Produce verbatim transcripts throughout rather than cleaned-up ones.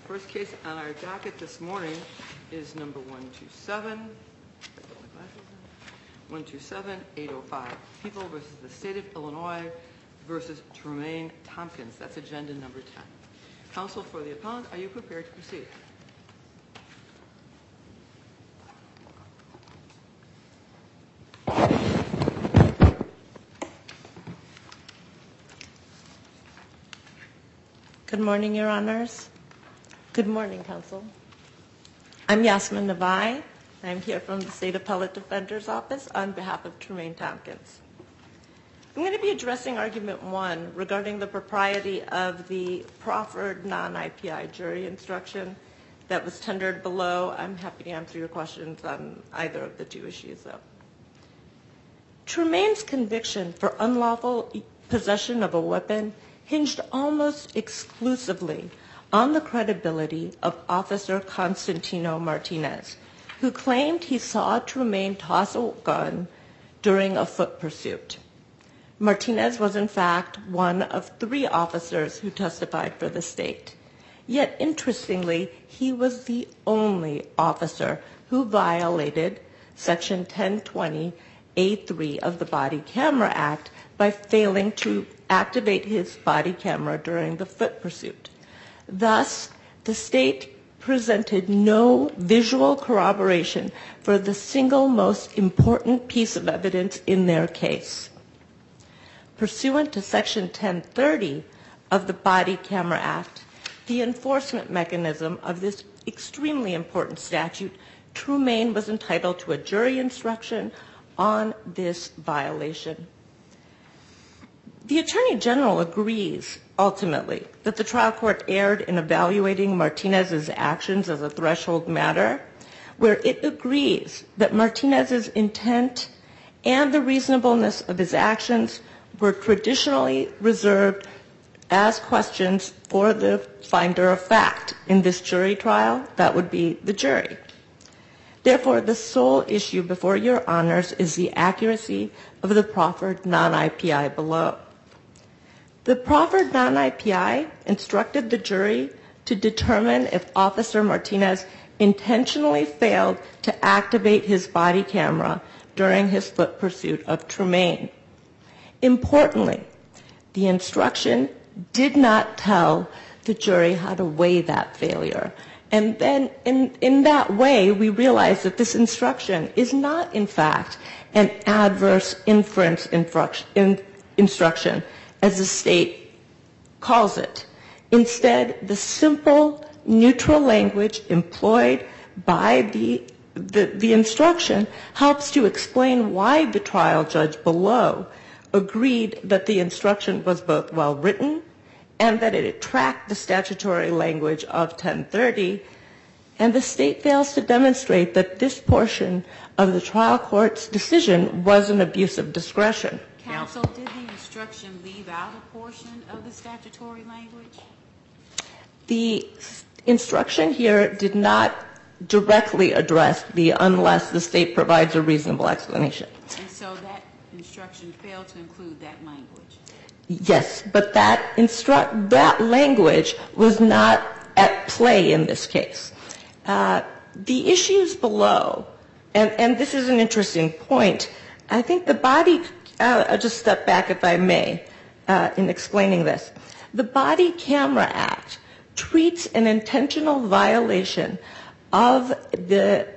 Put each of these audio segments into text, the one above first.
First case on our docket this morning is number one two seven, one two seven, eight oh five. People versus the State of Illinois versus Tremaine Tompkins. That's agenda number ten. Counsel for the appellant, are you prepared to proceed? Good morning, Your Honors. Good morning, Counsel. I'm Yasmin Navai. I'm here from the State Appellate Defender's Office on behalf of Tremaine Tompkins. I'm going to be addressing argument one regarding the propriety of the proffered non-I P I jury instruction that was tendered below. I'm happy to answer your questions on either of the two issues, though. Tremaine's conviction for unlawful possession of a weapon hinged almost exclusively on the credibility of Officer Constantino Martinez, who claimed he saw Tremaine toss a gun during a foot pursuit. Martinez was, in fact, one of three officers who testified for the state. Yet, interestingly, he was the only officer who violated Section ten twenty A three of the Body Camera Act by failing to activate his body camera during the foot pursuit. Thus, the state presented no visual corroboration for the single most important piece of evidence in their case. Pursuant to Section ten thirty of the Body Camera Act, the enforcement mechanism of this extremely important statute, Tremaine was entitled to a jury instruction on this violation. The Attorney General agrees, ultimately, that the trial court erred in evaluating Martinez's actions as a threshold matter, where it agrees that Martinez's intent and the reasonableness of his actions were traditionally reserved as questions for the finder of fact. In this jury trial, that would be the jury. Therefore, the sole issue before your honors is the accuracy of the proffered non-I P I below. The proffered non-I P I instructed the jury to determine if Officer Martinez intentionally failed to activate his body camera during his foot pursuit of Tremaine. Importantly, the instruction did not tell the jury how to weigh that failure. And then in, in that way, we realize that this instruction is not, in fact, an adverse inference in, instruction, as the state calls it. Instead, the simple, neutral language employed by the, the, the instruction helps to explain why the trial judge below agreed that the instruction was both well-written and that it tracked the statutory language of ten thirty, and the state fails to demonstrate that this portion of the trial court's decision was an abuse of discretion. Counsel, did the instruction leave out a portion of the statutory language? The instruction here did not directly address the unless the state provides a reasonable explanation. And so that instruction failed to include that language? Yes, but that instru- that language was not at play in this case. Uh, the issues below, and, and this is an interesting point, I think the body, uh, I'll just step back if I may uh, in explaining this. The Body Camera Act treats an intentional violation of the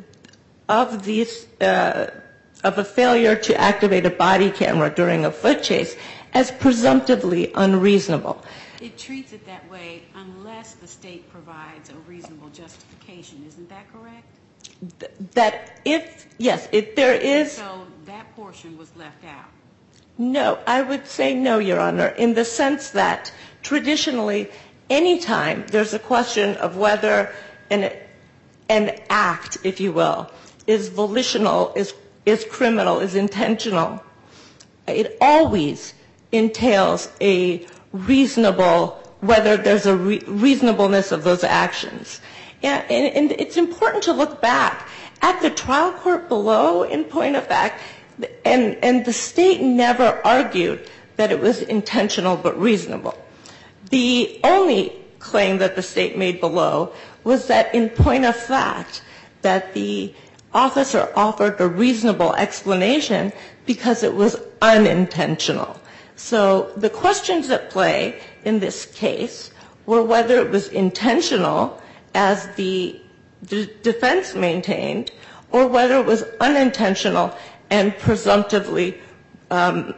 of these uh, of a failure to activate a body camera during a foot chase as presumptively unreasonable. It treats it that way unless the state provides a reasonable justification. Isn't that correct? Th- that if, yes, if there is. So that portion was left out. No, I would say no, Your Honor, in the sense that traditionally, any time there's a question of whether an, an act, if you will, is volitional, is, is criminal, is intentional, it always entails a reasonable, whether there's a re- reasonableness of those actions. And, and, and it's important to look back at the trial court below, in point of fact, and, and the state never argued that it was intentional but reasonable. The only claim that the state made below was that in point of fact that the officer offered a reasonable explanation because it was unintentional. So the questions at play in this case were whether it was intentional, as the the defense maintained, or whether it was unintentional and presumptively um,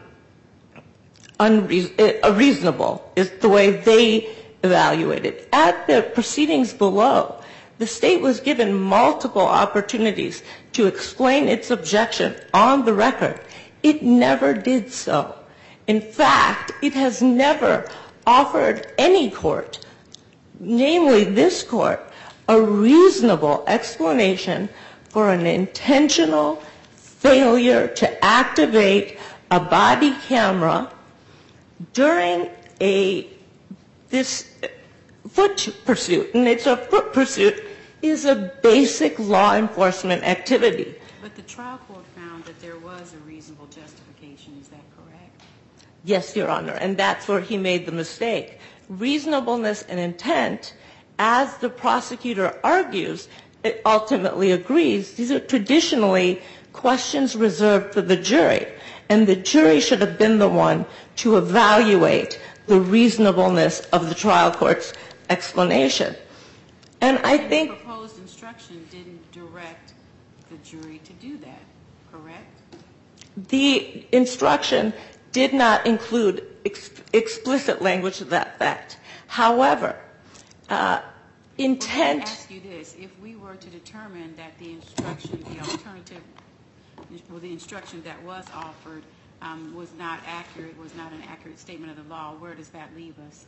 unreasonable, is the way they evaluated. At the proceedings below, the state was given multiple opportunities to explain its objection on the record. It never did so. In fact, it has never offered any court, namely this court, a reasonable explanation for an intentional failure to activate a body camera during a this foot pursuit. And it's a foot pursuit is a basic law enforcement activity. But the trial court found that there was a reasonable justification. Is that correct? Yes, Your Honor, and that's where he made the mistake. Reasonableness and intent, as the prosecutor argues, it ultimately agrees, these are traditionally questions reserved for the jury, and the jury should have been the one to evaluate the reasonableness of the trial court's explanation. And I think the proposed instruction didn't direct the jury to do that, correct? The instruction did not include ex- explicit language to that fact. However, uh, intent... Let me ask you this. If we were to determine that the instruction, the alternative, or the instruction that was offered um, was not accurate, was not an accurate statement of the law, where does that leave us?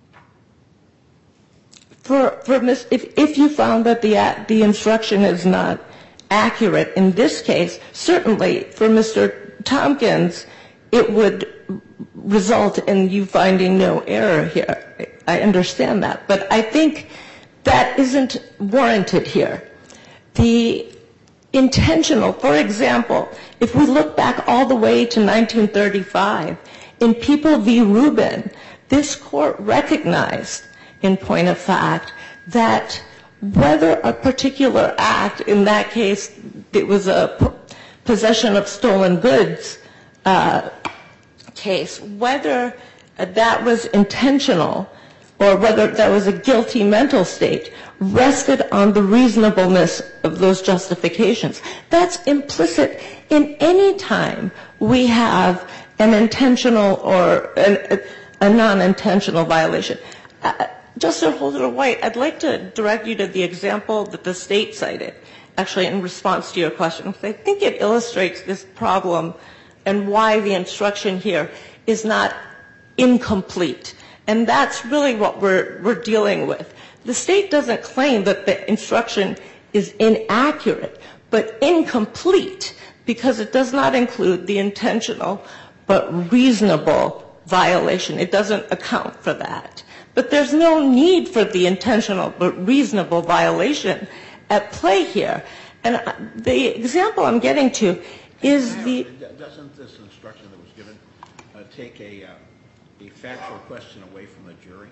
For, for mis- if, if you found that the, the instruction is not accurate in this case, certainly for Mister Tompkins, it would result in you finding no error here. I understand that. But I think that isn't warranted here. The intentional, for example, if we look back all the way to nineteen thirty-five, in People v. Rubin, this court recognized, in point of fact, that whether a particular act, in that case it was a p- possession of stolen goods uh, case, whether that was intentional or whether that was a guilty mental state, rested on the reasonableness of those justifications. That's implicit in any time we have an intentional or an, a non-intentional violation. Uh, Justice Holder-White, I'd like to direct you to the example that the state cited, actually in response to your question, because I think it illustrates this problem and why the instruction here is not incomplete. And that's really what we're, we're dealing with. The state doesn't claim that the instruction is inaccurate, but incomplete, because it does not include the intentional but reasonable violation. It doesn't account for that. But there's no need for the intentional but reasonable violation at play here. And the example I'm getting to is the... Doesn't this instruction that was given uh, take a, uh, a factual question away from the jury,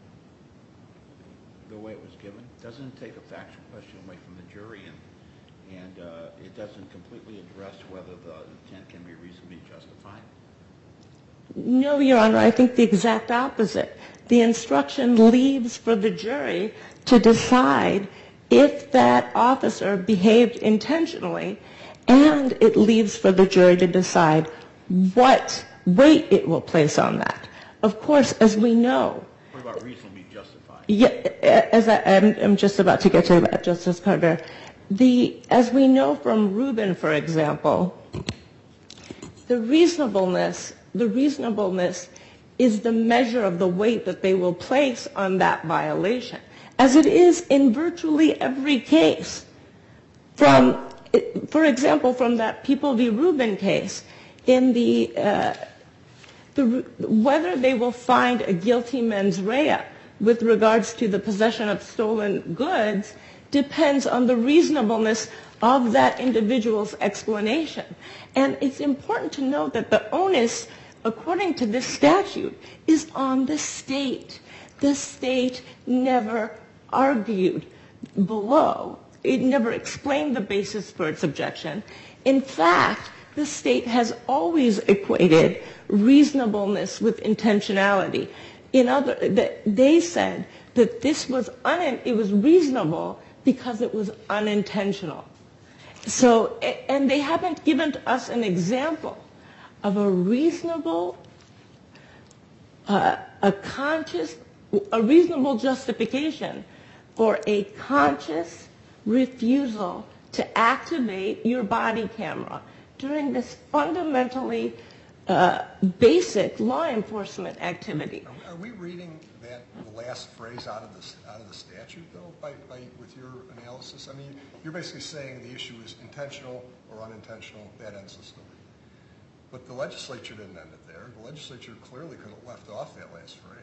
the way it was given? Doesn't it take a factual question away from the jury, and, and uh, it doesn't completely address whether the intent can be reasonably justified? No, Your Honor, I think the exact opposite. The instruction leaves for the jury to decide if that officer behaved intentionally, and it leaves for the jury to decide what weight it will place on that. Of course, as we know... What about reasonably justified? Yeah, as I, I'm, I'm just about to get to that, Justice Carter. The, as we know from Rubin, for example, the reasonableness, the reasonableness is the measure of the weight that they will place on that violation, as it is in virtually every case. From, for example, from that People v. Rubin case, in the, uh, the whether they will find a guilty mens rea with regards to the possession of stolen goods depends on the reasonableness of that individual's explanation. And it's important to note that the onus, according to this statute, is on the state. the state never argued below. It never explained the basis for its objection. In fact, the state has always equated reasonableness with intentionality. In other, they said that this was un, it was reasonable because it was unintentional. So, and they haven't given us an example of a reasonable, uh, a conscious, a reasonable justification for a conscious refusal to activate your body camera during this fundamentally uh, basic law enforcement activity. Are, are we reading that the last phrase out of the out of the statute, though, by, by with your analysis? I mean, you're basically saying the issue is intentional or unintentional. That ends the story. But the legislature didn't end it there. The legislature clearly could have left off that last phrase.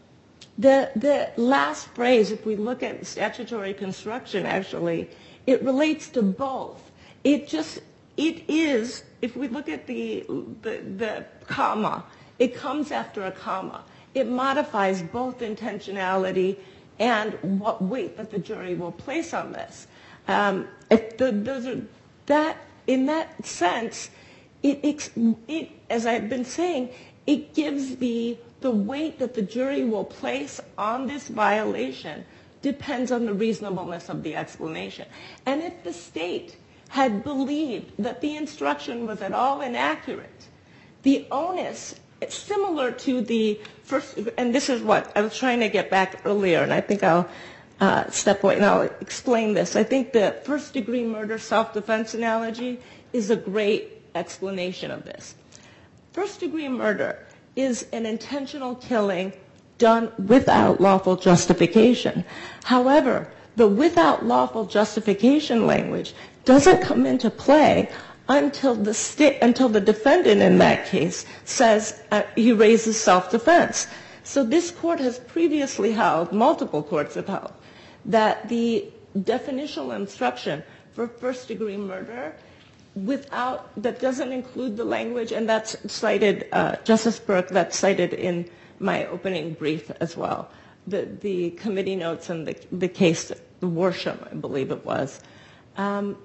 The the last phrase, if we look at statutory construction, actually, it relates to both. It just it is. If we look at the the, the comma, it comes after a comma. It modifies both intentionality and what weight that the jury will place on this. Um, if the, those are, that in that sense, it, it, it as I've been saying, it gives the the weight that the jury will place on this violation depends on the reasonableness of the explanation. And if the state had believed that the instruction was at all inaccurate, the onus, similar to the first, and this is what I was trying to get back earlier, and I think I'll uh, step away and I'll explain this. I think the first degree murder self-defense analogy is a great explanation of this. First degree murder is an intentional killing done without lawful justification. However, the without lawful justification language doesn't come into play until the sta- until the defendant in that case says uh, he raises self-defense. So this court has previously held, multiple courts have held, that the definitional instruction for first degree murder without, that doesn't include the language, and that's cited, uh, Justice Burke, that's cited in my opening brief as well. The, the committee notes and the, the case, the Worsham, I believe it was. Um,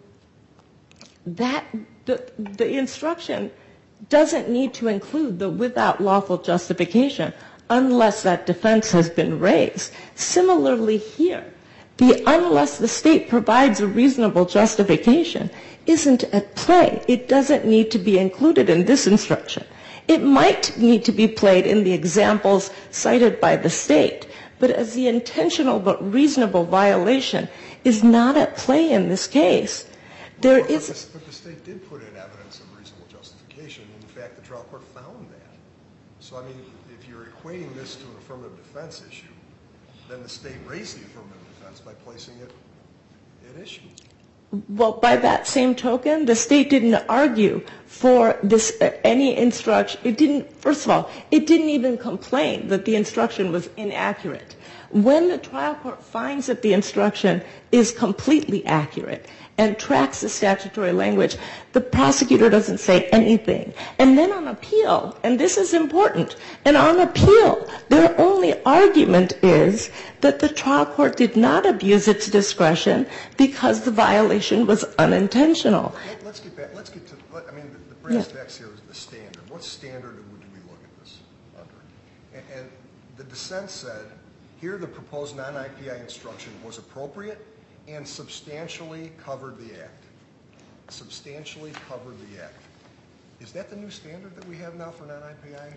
that, the, the instruction doesn't need to include the without lawful justification unless that defense has been raised. Similarly here, the unless the state provides a reasonable justification isn't at play. It doesn't need to be included in this instruction. It might need to be played in the examples cited by the state, but as the intentional but reasonable violation is not at play in this case, there but, is... But the, but the state did put in evidence of reasonable justification. In fact, the trial court found that. So, I mean, if you're equating this to an affirmative defense issue, then the state raised the affirmative defense by placing it at issue. Well, by that same token, the state didn't argue for this, uh, any instruction. It didn't, first of all, it didn't even complain that the instruction was inaccurate. When the trial court finds that the instruction is completely accurate and tracks the statutory language, the prosecutor doesn't say anything. And then on appeal, and this is important, and on appeal, their only argument is that the trial court did not abuse its discretion because the violation was unintentional. Let, let's get back, let's get to, let, I mean, the, the brass yeah. tacks here is the standard. What standard would we look at this under? And, and the dissent said, here the proposed non-I P I instruction was appropriate and substantially covered the act. Substantially covered the act. Is that the new standard that we have now for non-I P I?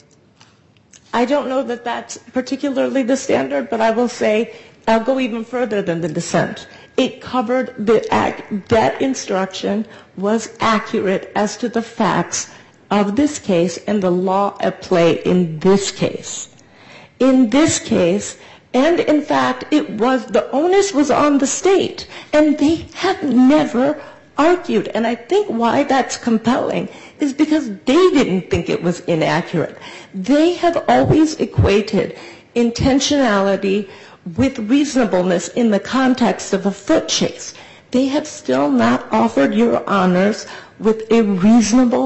I don't know that that's particularly the standard, but I will say, I'll go even further than the dissent. It covered the act, that instruction was accurate as to the facts of this case and the law at play in this case. In this case, and in fact, it was, the onus was on the state, and they have never argued. And I think why that's compelling is because they didn't think it was inaccurate. They have always equated intentionality with reasonableness in the context of a foot chase. They have still not offered your honors with a reasonable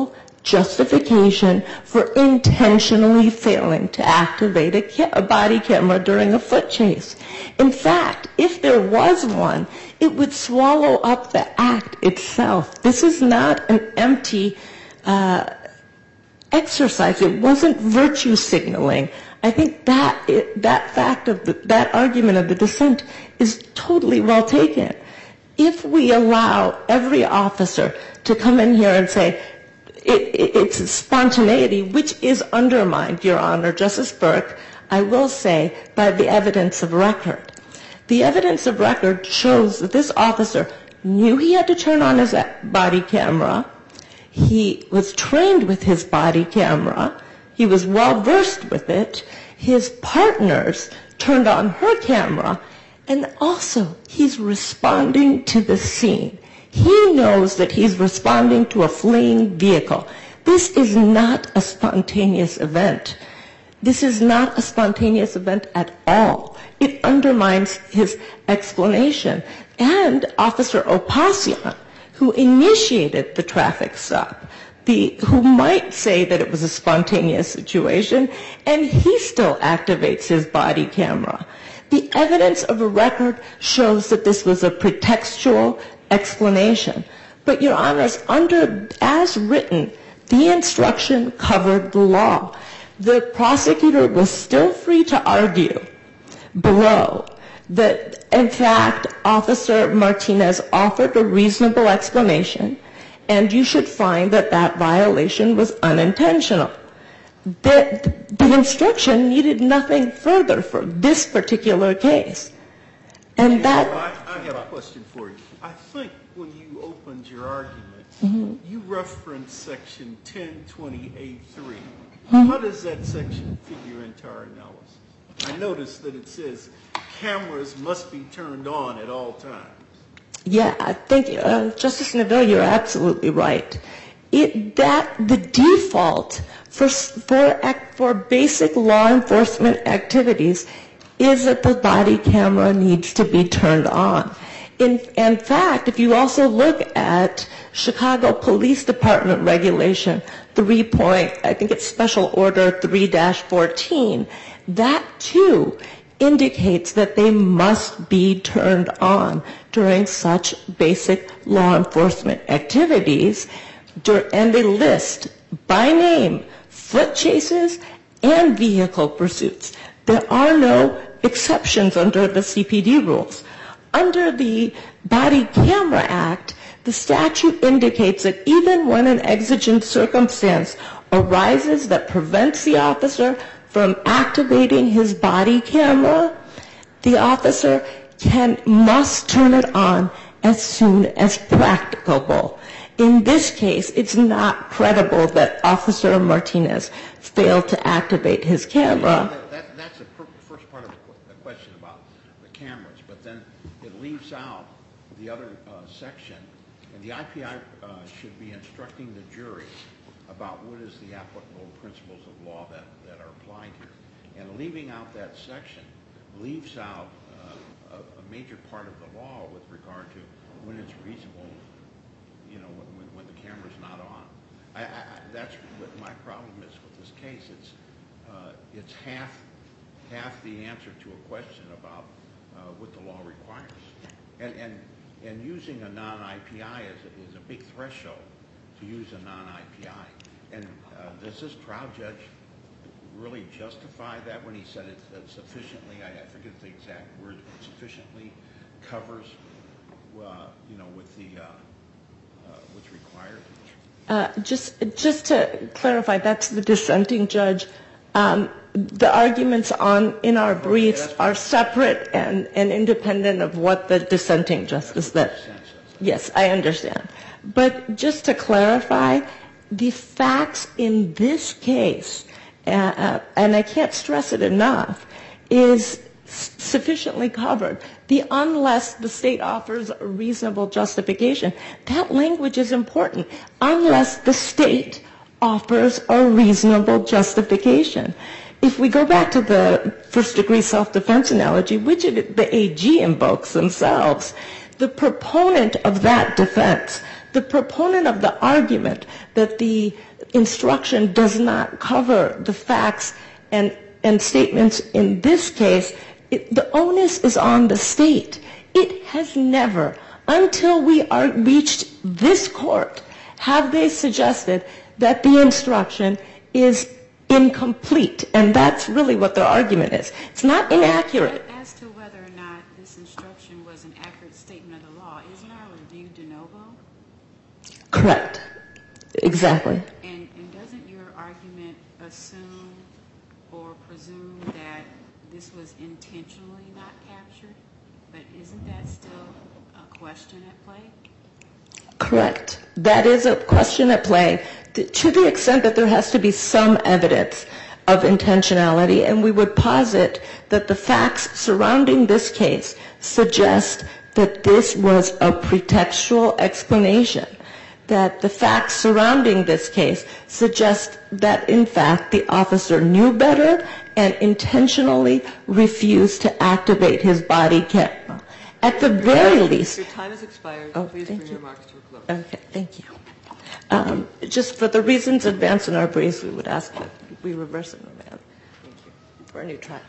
justification for intentionally failing to activate a, ca- a body camera during a foot chase. In fact, if there was one, it would swallow up the act itself. This is not an empty uh, exercise. It wasn't virtue signaling. I think that it, that fact of the, that argument of the dissent is totally well taken. If we allow every officer to come in here and say it, it, it's spontaneity, which is undermined, Your Honor, Justice Burke, I will say, by the evidence of record. The evidence of record shows that this officer knew he had to turn on his body camera. He was trained with his body camera. He was well versed with it. His partners turned on her camera. And also, he's responding to the scene. He knows that he's responding to a fleeing vehicle. This is not a spontaneous event. This is not a spontaneous event at all. It undermines his explanation. And Officer Opassian, who initiated the traffic stop, the, who might say that it was a spontaneous situation, and he still activates his body camera. The evidence of a record shows that this was a pretextual explanation. But, Your Honors, under, as written, the instruction covered the law. The prosecutor was still free to argue below that, in fact, Officer Martinez offered a reasonable explanation, and you should find that that violation was unintentional. The, the instruction needed nothing further for this particular case. And that... I, I have a question for you. I think when you opened your argument, Mm-hmm. you referenced section ten twenty-eight three. Mm-hmm. How does that section figure into our analysis? I noticed that it says cameras must be turned on at all times. Yeah, I think, uh, Justice Neville, you're absolutely right. It, that, the default for, for, for basic law enforcement activities is that the body camera needs to be turned on. In, in fact, if you also look at Chicago Police Department regulation three point, I think it's Special Order three dash fourteen, that too indicates that they must be turned on during such basic law enforcement activities, and they list by name foot chases and vehicle pursuits. There are no exceptions under the C P D rules. Under the Body Camera Act, the statute indicates that even when an exigent circumstance arises that prevents the officer from activating his body camera, the officer can must turn it on as soon as practicable. In this case, it's not credible that Officer Martinez failed to activate his camera. That, that, that's the per- first part of the, qu- the question about the cameras, but then it leaves out the other uh, section, and the I P I uh, should be instructing the jury about what is the applicable principles of law that, that are applied here. And leaving out that section leaves out uh, a, a major part of the law with regard to when it's reasonable, you know, when, when the camera's not on. I, I, that's what my problem is with this case. It's uh, it's half half the answer to a question about uh, what the law requires, and and and using a non-I P I is a, is a big threshold to use a non-I P I. And uh, does this trial judge really justify that when he said it, it sufficiently? I, I forget the exact word. Sufficiently covers, uh, you know, with the uh, uh, what's required. Uh, just, just to clarify, that's the dissenting judge. Um, the arguments on in our briefs are separate and, and independent of what the dissenting justice said. Yes, I understand. But just to clarify, the facts in this case, uh, and I can't stress it enough, is sufficiently covered. The unless the state offers a reasonable justification, that language is important. Unless the state offers a reasonable justification. If we go back to the first degree self-defense analogy, which it, the A G invokes themselves, the proponent of that defense, the the proponent of the argument that the instruction does not cover the facts and, and statements in this case, it, the onus is on the state. It has never, until we are reached this court, have they suggested that the instruction is incomplete. And that's really what their argument is. It's not inaccurate. As to whether or not this instruction was an accurate statement of the law, isn't our review de novo? Correct. Exactly. And, and doesn't your argument assume or presume that this was intentionally not captured? But isn't that still a question at play? Correct. That is a question at play to the extent that there has to be some evidence of intentionality, and we would posit that the facts surrounding this case suggest that this was a pretextual explanation, that the facts surrounding this case suggest that, in fact, the officer knew better and intentionally refused to activate his body camera. At the very least... Your time has expired. Oh, Please thank bring you. your remarks to a close. Okay, thank you. Um, just for the reasons advanced in our briefs, we would ask that we reverse and remand for a new trial.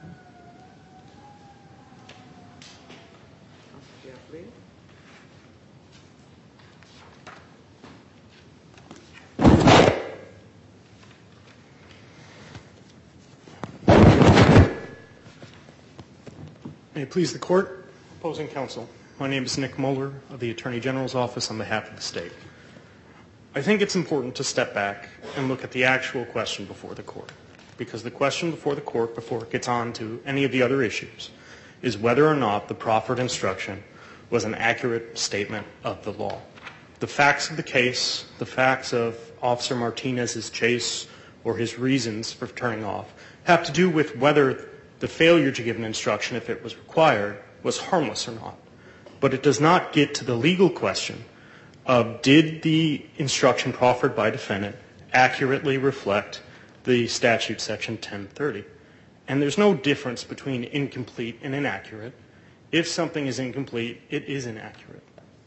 May it please the Court, opposing counsel. My name is Nick Mueller of the Attorney General's Office on behalf of the State. I think it's important to step back and look at the actual question before the Court, because the question before the Court, before it gets on to any of the other issues, is whether or not the proffered instruction was an accurate statement of the law. The facts of the case, the facts of Officer Martinez's chase or his reasons for turning off, have to do with whether the failure to give an instruction, if it was required, was harmless or not. But it does not get to the legal question of did the instruction proffered by defendant accurately reflect the statute section ten thirty. And there's no difference between incomplete and inaccurate. If something is incomplete, it is inaccurate.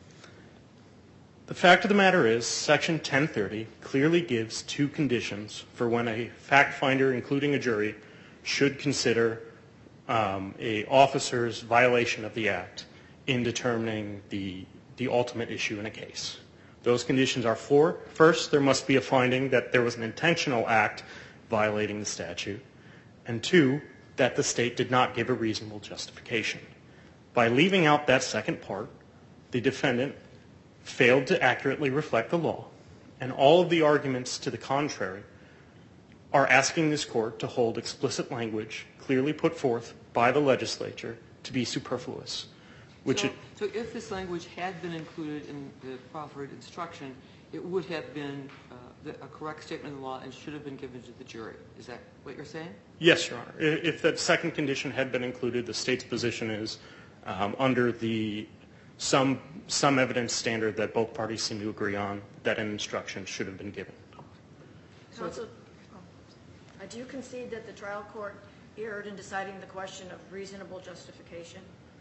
The fact of the matter is section ten thirty clearly gives two conditions for when a fact finder, including a jury, should consider um, a officer's violation of the act in determining the, the ultimate issue in a case. Those conditions are four. First, there must be a finding that there was an intentional act violating the statute. And two, that the state did not give a reasonable justification. By leaving out that second part, the defendant failed to accurately reflect the law, and all of the arguments to the contrary are asking this court to hold explicit language clearly put forth by the legislature to be superfluous. Which so, it, so if this language had been included in the proffered instruction, it would have been uh, the, a correct statement of the law and should have been given to the jury. Is that what you're saying? Yes, Your Honor. If that second condition had been included, the state's position is um, under the some some evidence standard that both parties seem to agree on that an instruction should have been given. Counsel, uh, do you concede that the trial court erred in deciding the question of reasonable justification?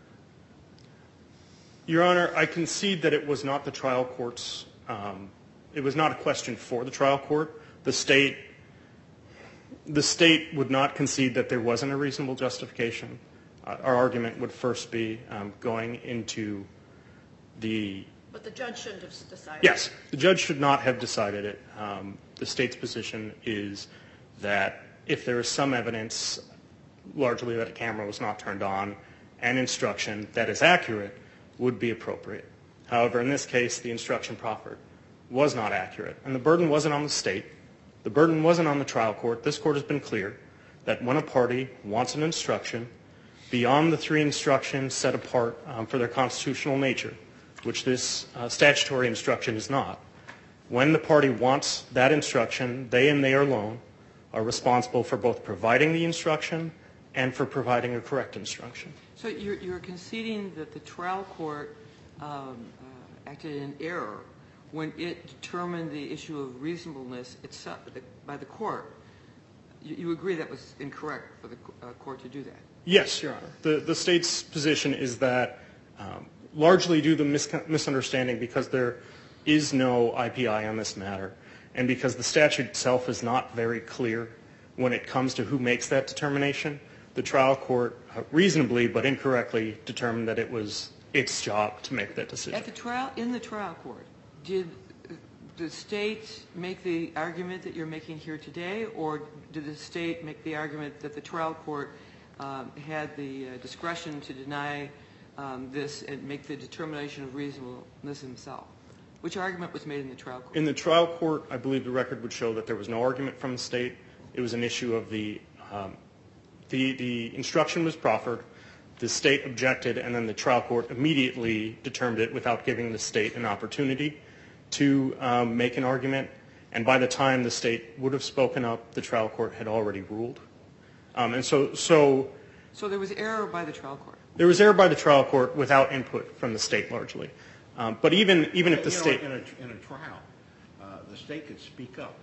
Your Honor, I concede that it was not the trial court's, um, it was not a question for the trial court. The state, the state would not concede that there wasn't a reasonable justification. Uh, our argument would first be um, going into the... But the judge shouldn't have decided. Yes, the judge should not have decided it. Um, the state's position is that if there is some evidence, largely that a camera was not turned on, and instruction that is accurate, would be appropriate. However, in this case, the instruction proffered was not accurate, and the burden wasn't on the state. The burden wasn't on the trial court. This court has been clear that when a party wants an instruction beyond the three instructions set apart um, for their constitutional nature, which this uh, statutory instruction is not, when the party wants that instruction, they and they alone are responsible for both providing the instruction and for providing a correct instruction. So you're, you're conceding that the trial court um, uh, acted in error when it determined the issue of reasonableness itself by the court. You, you agree that was incorrect for the uh, court to do that? Yes, Your Honor. The, the state's position is that um, largely due to mis- misunderstanding because there is no I P I on this matter, and because the statute itself is not very clear when it comes to who makes that determination, the trial court uh, reasonably but incorrectly determined that it was its job to make that decision. At the trial, in the trial court, did the state make the argument that you're making here today, or did the state make the argument that the trial court um, had the uh, discretion to deny um, this and make the determination of reasonableness himself? Which argument was made in the trial court? In the trial court, I believe the record would show that there was no argument from the state. It was an issue of the, um, the, the instruction was proffered, the state objected, and then the trial court immediately determined it without giving the state an opportunity to um, make an argument. And by the time the state would have spoken up, the trial court had already ruled. Um, and so, so... So there was error by the trial court? There was error by the trial court without input from the state largely. Um, but even, even if the you state... know, in, a, in a trial, uh, the state could speak up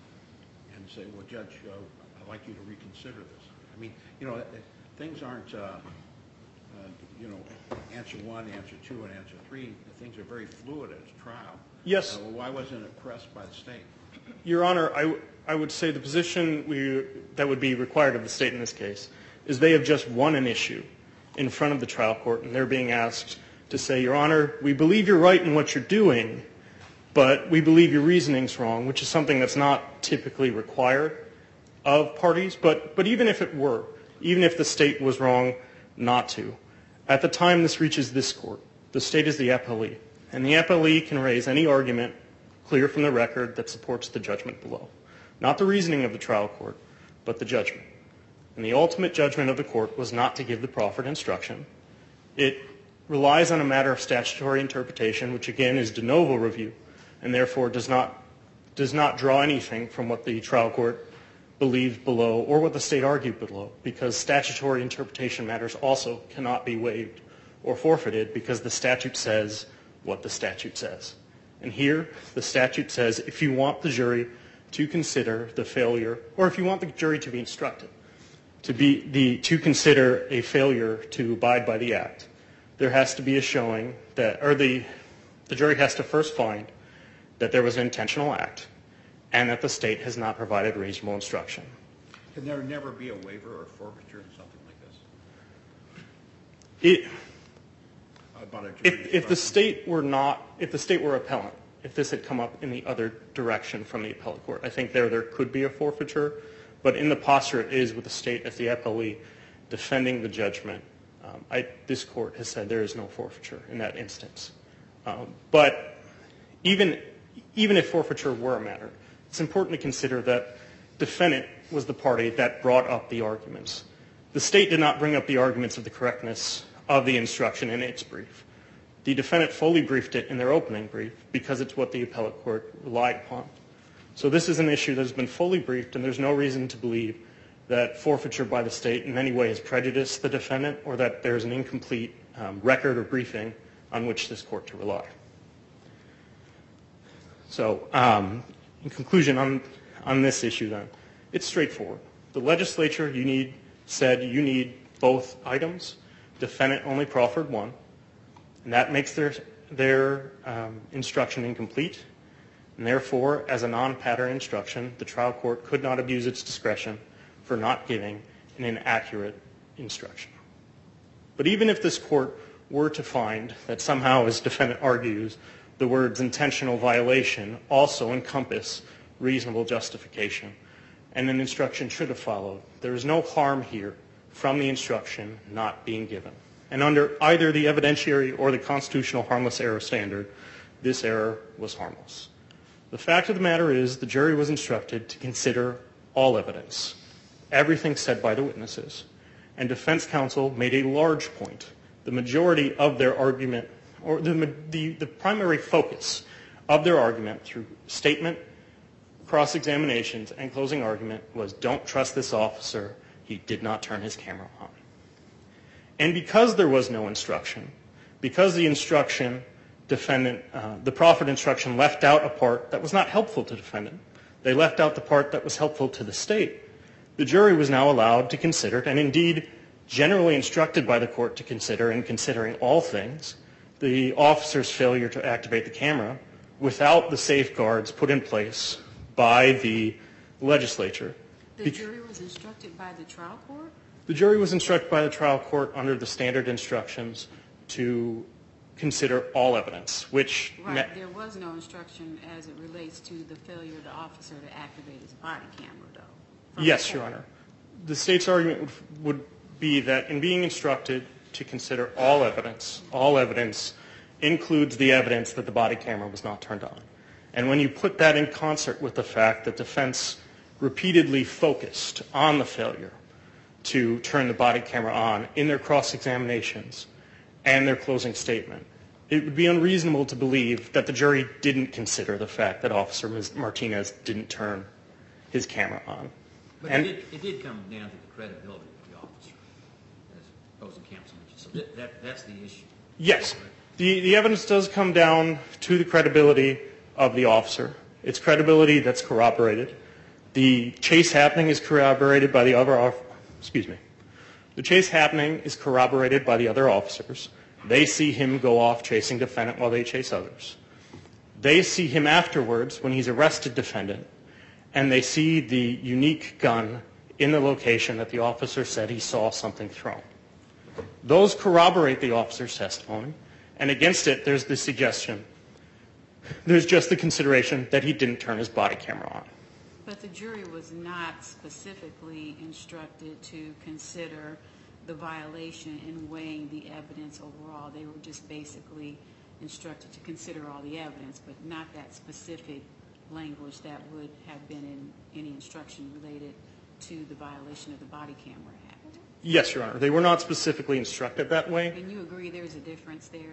and say, well, Judge, uh, I'd like you to reconsider this. I mean, you know, things aren't, uh, uh, you know, answer one, answer two, and answer three. Things are very fluid at a trial. Yes. Uh, well, why wasn't it pressed by the state? Your Honor, I, w- I would say the position we, that would be required of the state in this case is they have just won an issue in front of the trial court, and they're being asked to say, Your Honor, we believe you're right in what you're doing, but we believe your reasoning's wrong, which is something that's not typically required of parties. But, but even if it were, even if the state was wrong not to, at the time this reaches this court, the state is the appellee, and the appellee can raise any argument clear from the record that supports the judgment below. Not the reasoning of the trial court, but the judgment. And the ultimate judgment of the court was not to give the proffered instruction. It relies on a matter of statutory interpretation, which again is de novo review, and therefore does not, does not draw anything from what the trial court believed below or what the state argued below, because statutory interpretation matters also cannot be waived or forfeited because the statute says what the statute says. And here, the statute says if you want the jury to consider the failure, or if you want the jury to be instructed, to be the to consider a failure to abide by the act, there has to be a showing that, or the the jury has to first find that there was an intentional act and that the state has not provided reasonable instruction. Can there never be a waiver or forfeiture in something like this? It, About a jury if, if the instruction? state were not, if the state were appellant, if this had come up in the other direction from the appellate court, I think there there could be a forfeiture. But in the posture it is with the state as the appellee defending the judgment, um, I, this court has said there is no forfeiture in that instance. Um, but even even if forfeiture were a matter, it's important to consider that defendant was the party that brought up the arguments. The state did not bring up the arguments of the correctness of the instruction in its brief. The defendant fully briefed it in their opening brief because it's what the appellate court relied upon. So this is an issue that has been fully briefed, and there's no reason to believe that forfeiture by the state in any way has prejudiced the defendant or that there's an incomplete um, record or briefing on which this court to rely. So um, in conclusion on, on this issue then, it's straightforward. The legislature you need said you need both items. Defendant only proffered one, and that makes their, their um, instruction incomplete. And therefore, as a non-pattern instruction, the trial court could not abuse its discretion for not giving an inaccurate instruction. But even if this court were to find that somehow, as defendant argues, the words intentional violation also encompass reasonable justification, and an instruction should have followed, there is no harm here from the instruction not being given. And under either the evidentiary or the constitutional harmless error standard, this error was harmless. The fact of the matter is the jury was instructed to consider all evidence, everything said by the witnesses, and defense counsel made a large point. The majority of their argument, or the, the, the primary focus of their argument through statement, cross-examinations, and closing argument was don't trust this officer, he did not turn his camera on. And because there was no instruction, because the instruction defendant, uh, the proffered instruction left out a part that was not helpful to defendant. They left out the part that was helpful to the state. The jury was now allowed to consider, and indeed generally instructed by the court to consider, in considering all things, the officer's failure to activate the camera without the safeguards put in place by the legislature. The jury was instructed by the trial court? The jury was instructed by the trial court under the standard instructions to consider all evidence, which... Right, there was no instruction as it relates to the failure of the officer to activate his body camera, though. Yes, Your Honor. The state's argument would, would be that in being instructed to consider all evidence, all evidence includes the evidence that the body camera was not turned on. And when you put that in concert with the fact that defense repeatedly focused on the failure to turn the body camera on in their cross-examinations and their closing statement, it would be unreasonable to believe that the jury didn't consider the fact that Officer Martinez didn't turn his camera on. But and it, did, it did come down to the credibility of the officer, as opposing counsel mentioned. So that, that, that's the issue. Yes. The, the evidence does come down to the credibility of the officer. It's credibility that's corroborated. The chase happening is corroborated by the other, excuse me. The chase happening is corroborated by the other officers. They see him go off chasing defendant while they chase others. They see him afterwards when he's arrested defendant, and they see the unique gun in the location that the officer said he saw something thrown. Those corroborate the officer's testimony, and against it there's the suggestion, there's just the consideration that he didn't turn his body camera on. But the jury was not specifically instructed to consider the violation in weighing the evidence overall. They were just basically instructed to consider all the evidence, but not that specific language that would have been in any instruction related to the violation of the Body Camera Act. Yes, Your Honor. They were not specifically instructed that way. And you agree there's a difference there?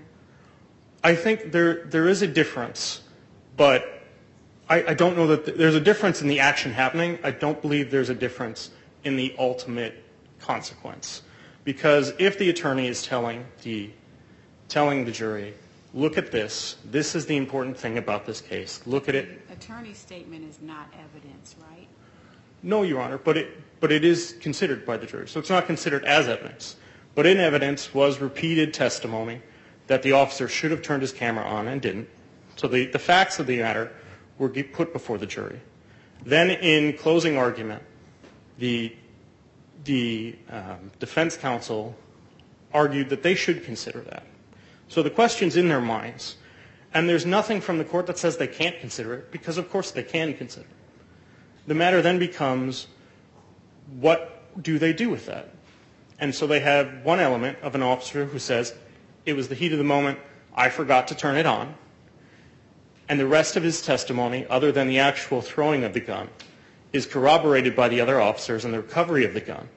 I think there there is a difference, but I, I don't know that th- there's a difference in the action happening. I don't believe there's a difference in the ultimate consequence. Because if the attorney is telling the telling the jury, look at this, this is the important thing about this case, look at it. The attorney's statement is not evidence, right? No, Your Honor, but it but it is considered by the jury. So it's not considered as evidence. But in evidence was repeated testimony that the officer should have turned his camera on and didn't. So the, the facts of the matter were put before the jury. Then in closing argument, the, the um, defense counsel argued that they should consider that. So the question's in their minds. And there's nothing from the court that says they can't consider it, because of course they can consider it. The matter then becomes, what do they do with that? And so they have one element of an officer who says, it was the heat of the moment, I forgot to turn it on. And the rest of his testimony, other than the actual throwing of the gun, is corroborated by the other officers and the recovery of the gun.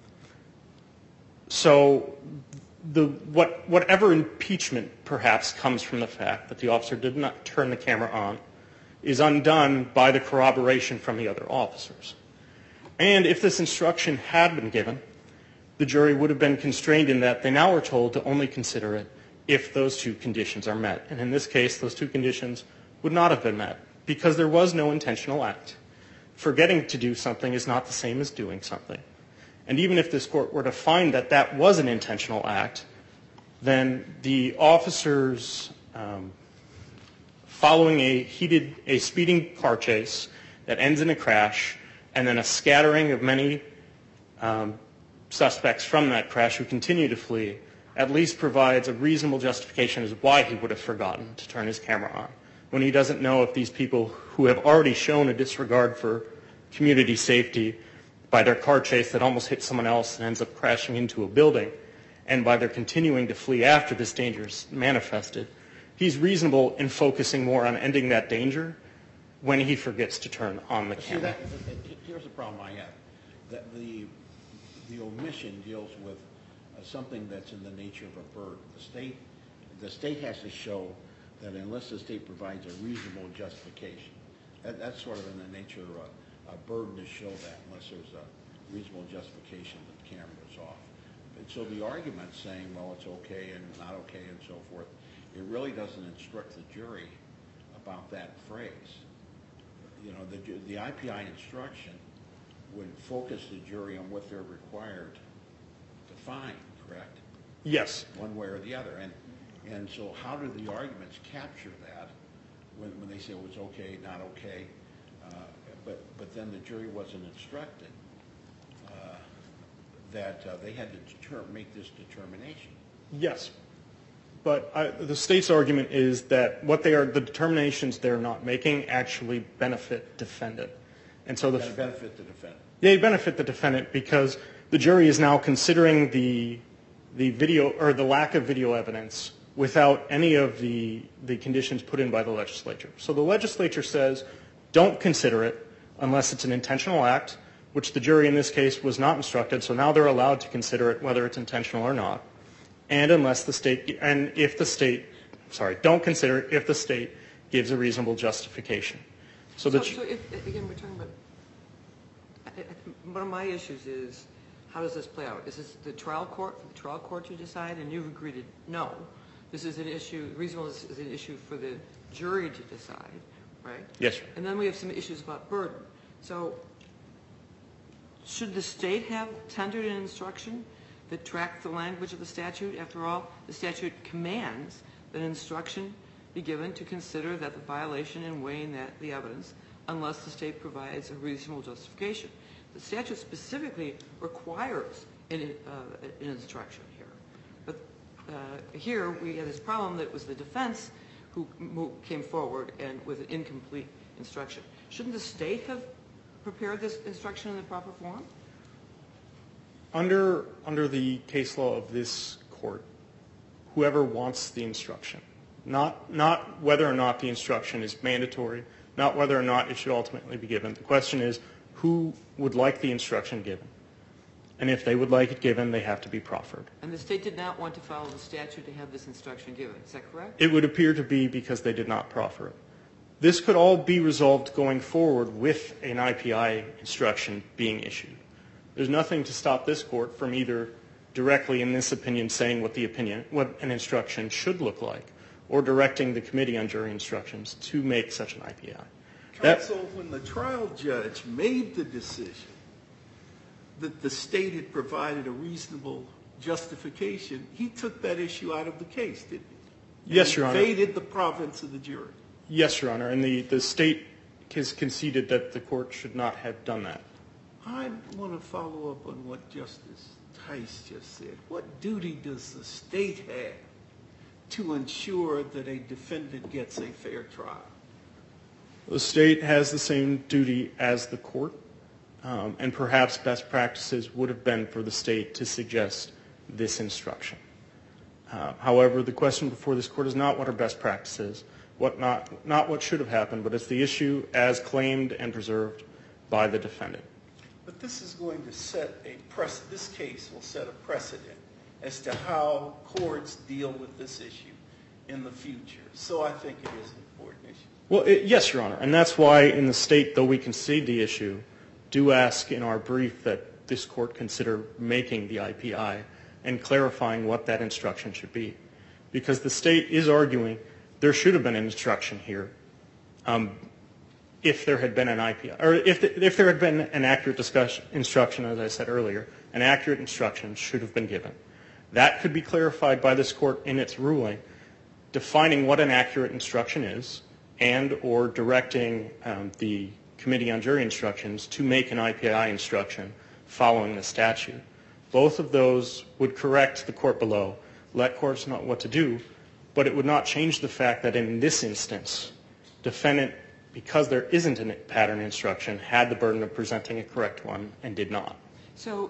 So the, what, whatever impeachment perhaps comes from the fact that the officer did not turn the camera on is undone by the corroboration from the other officers. And if this instruction had been given, the jury would have been constrained in that they now are told to only consider it if those two conditions are met. And in this case, those two conditions would not have been met because there was no intentional act. Forgetting to do something is not the same as doing something. And even if this court were to find that that was an intentional act, then the officers um, following a heated, a speeding car chase that ends in a crash, and then a scattering of many um, suspects from that crash who continue to flee, at least provides a reasonable justification as why he would have forgotten to turn his camera on, when he doesn't know if these people who have already shown a disregard for community safety by their car chase that almost hits someone else and ends up crashing into a building, and by their continuing to flee after this danger is manifested, he's reasonable in focusing more on ending that danger when he forgets to turn on the camera. See, that, here's the problem I have. That the, the omission deals with uh, something that's in the nature of a burden. The state, the state has to show that unless the state provides a reasonable justification, that, that's sort of in the nature of a, a burden to show that unless there's a reasonable justification that the camera is off. And so the argument saying, well, it's okay and not okay and so forth, it really doesn't instruct the jury about that phrase. You know, the, the I P I instruction would focus the jury on what they're required to find, correct? Yes. One way or the other. And, and so how do the arguments capture that when, when they say it was okay, not okay, uh, but, but then the jury wasn't instructed uh, that uh, they had to deter- make this determination. Yes. But I, the state's argument is that what they are, the determinations they're not making actually benefit defendant. And so the They benefit the defendant. They benefit the defendant because the jury is now considering the the video or the lack of video evidence without any of the the conditions put in by the legislature. So the legislature says, don't consider it unless it's an intentional act, which the jury in this case was not instructed. So now they're allowed to consider it whether it's intentional or not. And unless the state, and if the state, sorry, don't consider it if the state gives a reasonable justification. So, So, that so if, again, we're talking about, I- I- one of my issues is, how does this play out? Is this the trial court, for the trial court to decide, and you've agreed to no? This is an issue, reasonableness is an issue for the jury to decide, right? Yes, sir. And then we have some issues about burden. So should the state have tendered an instruction that tracked the language of the statute? After all, the statute commands that an instruction be given to consider that the violation in weighing that the evidence, unless the state provides a reasonable justification. The statute specifically requires an, uh, an instruction here. But uh, here we had this problem that it was the defense who moved, came forward and with an incomplete instruction. Shouldn't the state have prepared this instruction in the proper form? Under, under the case law of this court, whoever wants the instruction, not, not whether or not the instruction is mandatory, not whether or not it should ultimately be given. The question is, who would like the instruction given? And if they would like it given, they have to be proffered. And the state did not want to follow the statute to have this instruction given. Is that correct? It would appear to be because they did not proffer it. This could all be resolved going forward with an I P I instruction being issued. There's nothing to stop this court from either directly in this opinion saying what the opinion, what an instruction should look like, or directing the Committee on Jury Instructions to make such an I P I. Counsel, when the trial judge made the decision that the state had provided a reasonable justification, he took that issue out of the case, didn't he? Yes, Your Honor. Invaded the province of the jury. Yes, Your Honor. And the, the state has conceded that the court should not have done that. I want to follow up on what Justice Tice just said. What duty does the state have to ensure that a defendant gets a fair trial? The state has the same duty as the court, um, and perhaps best practices would have been for the state to suggest this instruction. Uh, however, the question before this court is not what are best practices, what not, not what should have happened, but it's the issue as claimed and preserved by the defendant. But this is going to set a press. This case will set a precedent as to how courts deal with this issue in the future. So I think it is an important issue. Well, it, yes, Your Honor, and that's why in the state, though we concede the issue, do ask in our brief that this court consider making the I P I and clarifying what that instruction should be, because the state is arguing there should have been an instruction here. Um, if there had been an I P I, or if, the, if there had been an accurate discussion, instruction, as I said earlier, an accurate instruction should have been given. That could be clarified by this court in its ruling, defining what an accurate instruction is and or directing um, the Committee on Jury Instructions to make an I P I instruction following the statute. Both of those would correct the court below, let courts know what to do, but it would not change the fact that in this instance, defendant, because there isn't a pattern instruction, had the burden of presenting a correct one and did not. So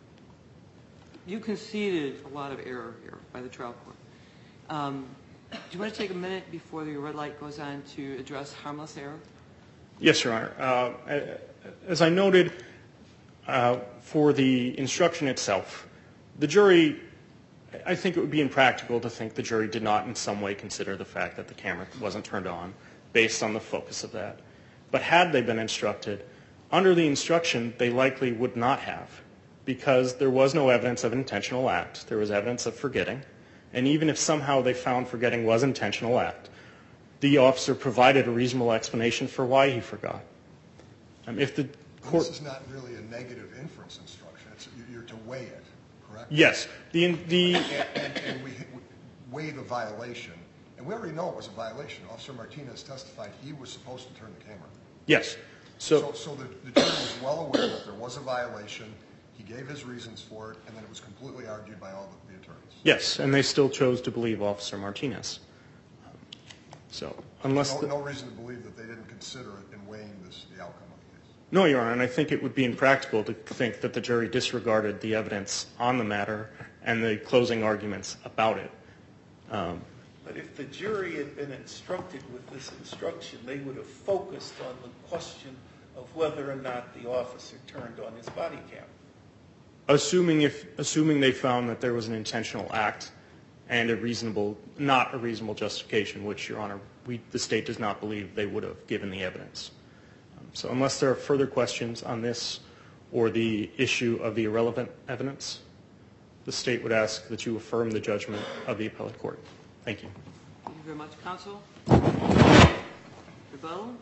you conceded a lot of error here by the trial court. Um, do you want to take a minute before the red light goes on to address harmless error? Yes, Your Honor. Uh, as I noted, uh, for the instruction itself, the jury, I think it would be impractical to think the jury did not in some way consider the fact that the camera wasn't turned on based on the focus of that. But had they been instructed, under the instruction, they likely would not have, because there was no evidence of an intentional act. There was evidence of forgetting. And even if somehow they found forgetting was an intentional act, the officer provided a reasonable explanation for why he forgot. Um, if the court... This is not really a negative inference instruction. It's, you're to weigh it, correct? Yes. The, the... And, and, and we weigh the violation And we already know it was a violation. Officer Martinez testified he was supposed to turn the camera. Yes. So, so, so the, the jury was well aware that there was a violation. He gave his reasons for it, and then it was completely argued by all the, the attorneys. Yes, and they still chose to believe Officer Martinez. So, unless no, the, no reason to believe that they didn't consider it in weighing this, the outcome of the case. No, Your Honor, and I think it would be impractical to think that the jury disregarded the evidence on the matter and the closing arguments about it. Um, But if the jury had been instructed with this instruction, they would have focused on the question of whether or not the officer turned on his body cam. Assuming if, assuming they found that there was an intentional act and a reasonable, not a reasonable justification, which, Your Honor, we, the state does not believe they would have given the evidence. Um, so unless there are further questions on this or the issue of the irrelevant evidence, the state would ask that you affirm the judgment of the appellate court. Thank you. Thank you very much, counsel. Rebuttal.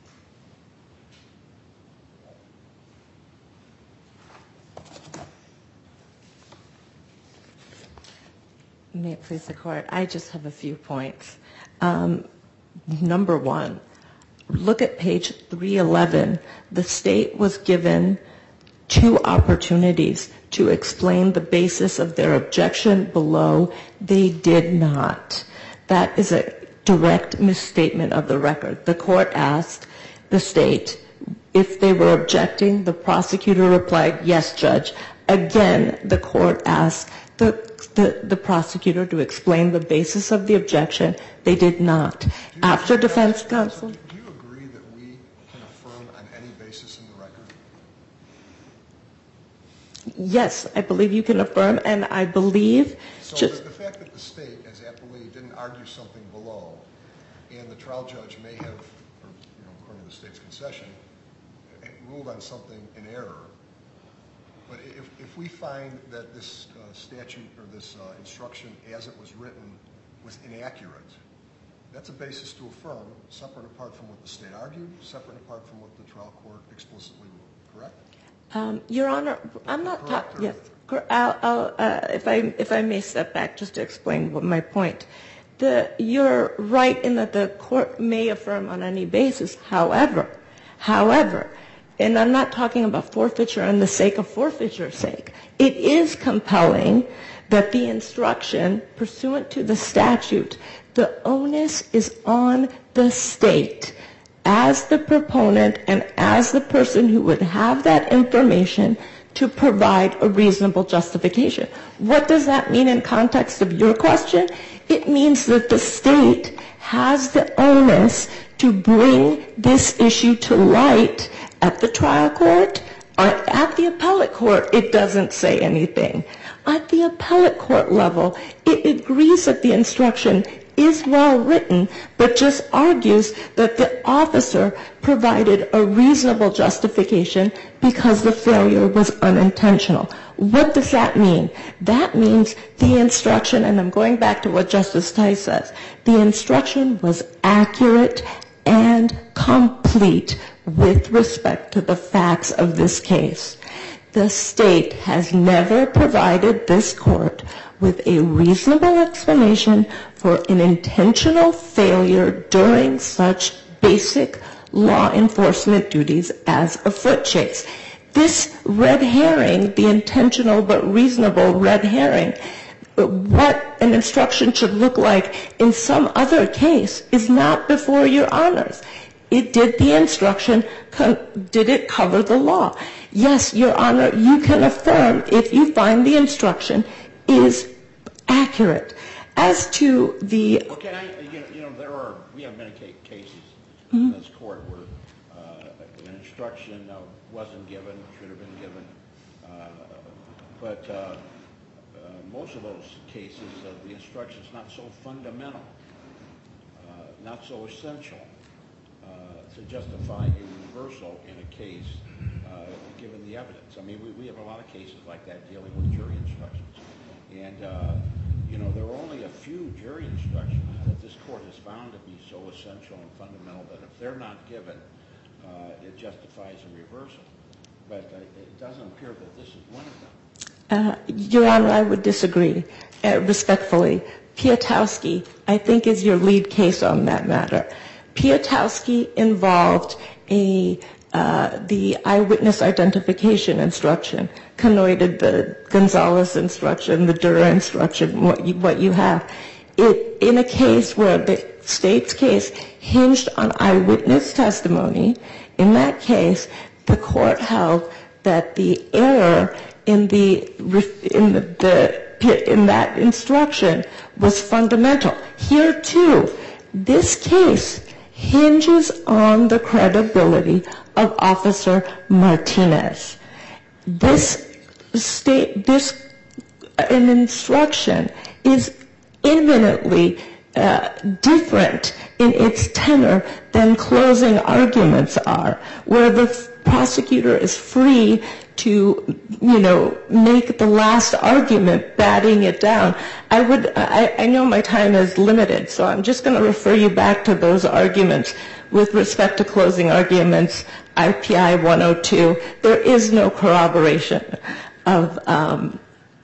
May it please the court, I just have a few points. Um, number one, look at page three eleven. The state was given two opportunities to explain the basis of their objection below. They did not. That is a direct misstatement of the record. The court asked the state if they were objecting. The prosecutor replied, yes, Judge. Again, the court asked the, the, the prosecutor to explain the basis of the objection. They did not. After defense counsel. Do you agree that we can affirm on any basis in the record? Yes, I believe you can affirm, and I believe. So just, the, the fact that the state, as appellee, didn't argue something below, and the trial judge may have, or, you know, according to the state's concession, ruled on something in error. But if, if we find that this uh, statute or this uh, instruction as it was written was inaccurate, that's a basis to affirm, separate apart from what the state argued, separate apart from what the trial court explicitly ruled. Correct? Um, Your Honor, I'm not Correct, talking. Yes, I'll, I'll, uh, if I if I may step back just to explain what my point. The, you're right in that the court may affirm on any basis. However, however, and I'm not talking about forfeiture on the sake of forfeiture's sake. It is compelling that the instruction pursuant to the statute, the onus is on the state as the proponent and as the person who would have that information to provide a reasonable justification. What does that mean in context of your question? It means that the state has the onus to bring this issue to light at the trial court or at the appellate court. It doesn't say anything. At the appellate court level, it agrees that the instruction is well written, but just argues that the officer provided a reasonable justification because the failure was unintentional. What does that mean? That means the instruction, and I'm going back to what Justice Tice says, the instruction was accurate and complete with respect to the facts of this case. The state has never provided this court with a reasonable explanation for an intentional failure during such basic law enforcement duties as a foot chase. This red herring, the intentional but reasonable red herring, what an instruction should look like in some other case is not before your honors. It did the instruction, did it cover the law? Yes, Your Honor, you can affirm if you find the instruction is accurate. As to the... Well, can I, you know, you know there are, we have many cases mm-hmm. in this court where uh, an instruction uh, wasn't given, should have been given, uh, but uh, uh, most of those cases, uh, the instruction is not so fundamental, uh, not so essential uh, to justify a reversal in a case uh, given the evidence. I mean, we, we have a lot of cases like that dealing with jury instructions. And, uh, you know, there are only a few jury instructions that this court has found to be so essential and fundamental that if they're not given, uh, it justifies a reversal. But uh, it doesn't appear that this is one of them. Uh, Your Honor, I would disagree, uh, respectfully. Piatowski, I think, is your lead case on that matter. Piatowski involved a uh, the eyewitness identification instruction, connoted the Gonzalez instruction, the Dura instruction, what you, what you have. It, in a case where the state's case hinged on eyewitness testimony, in that case, the court held that the error in the in the, the in that instruction was fundamental. Here, too, this case hinges on the credibility of Officer Martinez. This state, this an instruction is eminently uh, different in its tenor than closing arguments are, where the prosecutor is free to, you know, make the last argument, batting it down. I would, I, I know my time is limited, so I'm just going to refer you back to those arguments with respect to closing arguments, I P I one oh two. There is no corroboration of, um,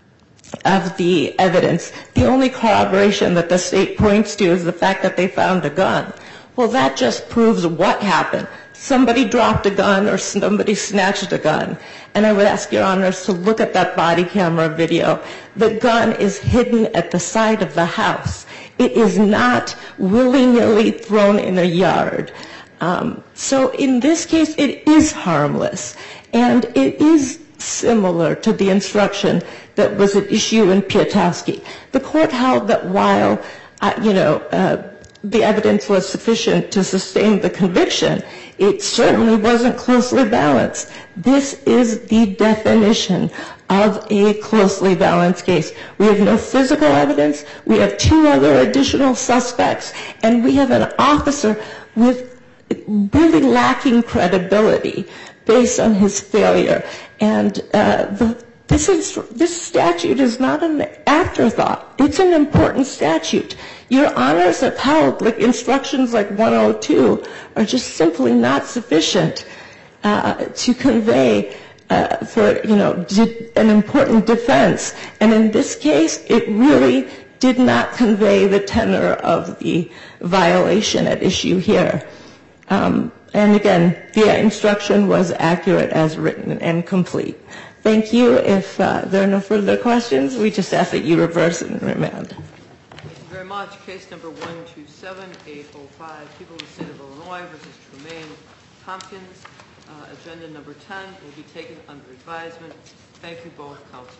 of the evidence. The only corroboration that the state points to is the fact that they found a gun. Well, that just proves what happened. Somebody dropped a gun or somebody snatched a gun. And I would ask Your Honors to look at that body camera video. The gun is hidden at the side of the house. It is not willy-nilly thrown in a yard. Um, so in this case, it is harmless. And it is similar to the instruction that was at issue in Piatowski. The court held that while, uh, you know, uh, the evidence was sufficient to sustain the conviction, it certainly wasn't closely balanced. This is the definition of a closely balanced case. We have no physical evidence. We have two other additional suspects. And we have an officer with really lacking credibility based on his failure. And uh, the, this, is, this statute is not an afterthought. It's an important statute. Your Honors have held like instructions like one oh two are just simply not sufficient uh, to convey uh, for, you know, an important defense. And in this case, it really did not convey the tenor of the violation at issue here. Um, and again, the instruction was accurate as written and complete. Thank you. If uh, there are no further questions, we just ask that you reverse and remand. Thank you very much. Case number one two seven eight oh five, People of the State of Illinois versus Tremaine Tompkins. Uh, agenda number ten will be taken under advisement. Thank you both, counsel.